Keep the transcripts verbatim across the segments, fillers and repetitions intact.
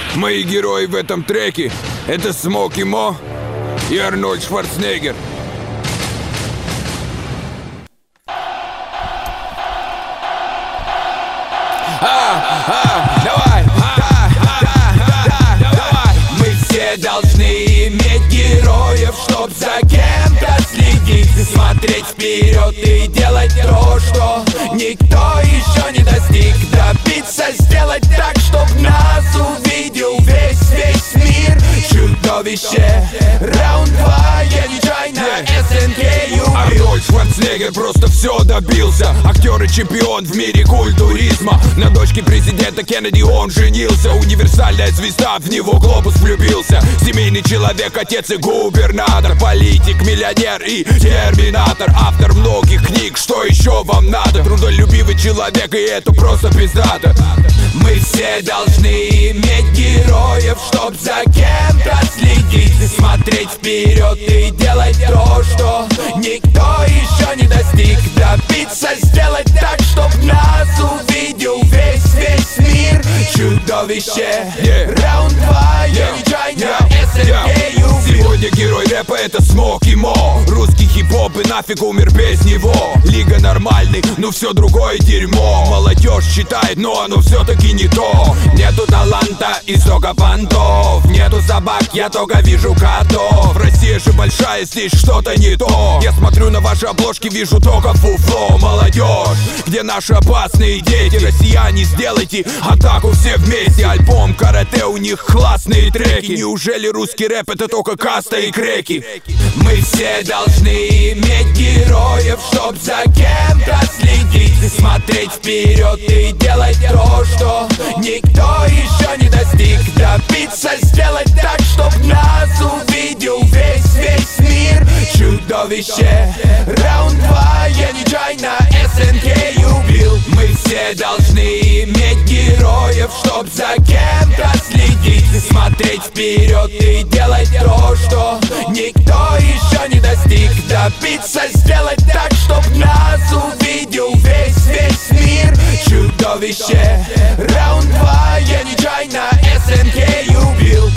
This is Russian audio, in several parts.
Мои герои в этом треке — это Смоки Мо и Арнольд Шварценеггер. А, а, давай, да, да, да, давай. Мы все должны иметь героев, чтоб за кем-то следить, смотреть вперед и делать то, что никто еще не достиг. Добиться, сделать так, чтоб нас увидел весь, весь мир. Чудовище, раунд два, я нечаянно эс эн кей убил. Арнольд Шварценеггер просто все добился. Актер и чемпион в мире культуризма. На дочке президента Кеннеди он женился. Универсальная звезда, в него глобус влюбился. Семейный человек, отец и губернатор. Политик, миллионер и терминатор. Автор многих книг, что еще вам надо? Трудолюбивый человек, и это просто пиздато. Мы все должны иметь героев, чтоб за кем-то следить, смотреть вперед и делать то, что никто еще не достиг. Добиться, сделать так, чтоб нас увидел весь, весь мир. Чудовище, yeah. Раунд два, yeah. Я нечаянно yeah. эс эн кей yeah. убил. Сегодня герой рэпа — это Смоки Мо. Русский хип-хоп и нафиг умер без него. Лига нормальный, но все другое дерьмо. Молодежь читает, но оно все-таки не то. Нету таланта и столько понтов. Нету собак, я только вижу котов. Россия же большая, здесь что-то не то. Я смотрю на ваши обложки, вижу только фуфло. Молодежь, где наши опасные дети? Россияне, сделайте атаку все вместе. Альбом карате, у них классные треки. Неужели русский рэп — это только каста и креки? Мы все должны иметь героев, чтоб за кем-то следить, смотреть вперед и делать то, что никто еще не достиг. Добиться, сделать так, чтоб нас увидел весь, весь мир. Чудовище, раунд два, я нечаянно эс эн кей убил. Мы все должны иметь героев, чтоб за кем-то следить, смотреть вперед и делать то, что никто еще не достиг. Добиться, сделать так, чтоб нас увидел весь, весь мир. Чудовище, раунд два, я нечаянно эс эн кей убил.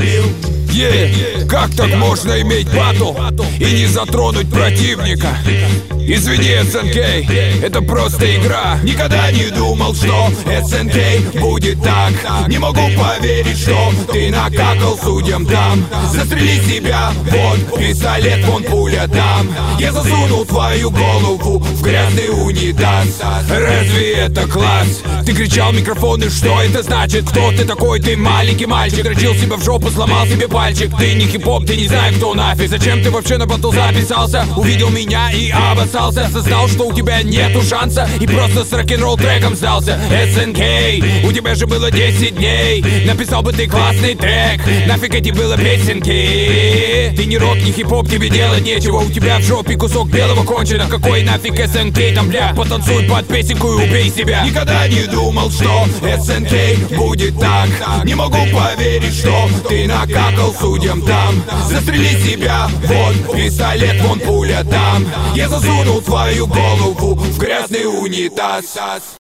Yeah. Как так можно иметь батл и не затронуть противника? Извини, эс эн кей, это просто игра. Никогда не думал, что эс эн кей будет так. Не могу поверить, что ты накакал судьям там. Застрели себя, вот пистолет, вон пуля там. Я засунул твою голову в грязный унитаз. Разве это класс? Ты кричал в микрофон, и что это значит? Кто ты такой? Ты маленький мальчик. Дрочил себя в жопу, сломал себе пальчик. Ты не хип-хоп, ты не знаешь, кто нафиг. Зачем ты вообще на батл записался? Увидел меня и обоссался. Осознал, что у тебя нету шанса, и просто с рок-н-ролл треком сдался. эс эн кей, у тебя же было десять дней. Написал бы ты классный трек, нафиг эти было песенки. Ты не рок, не хип-хоп, тебе делать нечего. У тебя в жопе кусок белого кончено. Какой нафиг эс эн кей там, бля? Потанцуй под песенку и убей себя. Никогда не думал, что эс эн кей будет так. Не могу поверить, что ты накакал судьям там. Застрели себя, вот пистолет, вон пуля там. Я засунул твою голову в грязный унитаз.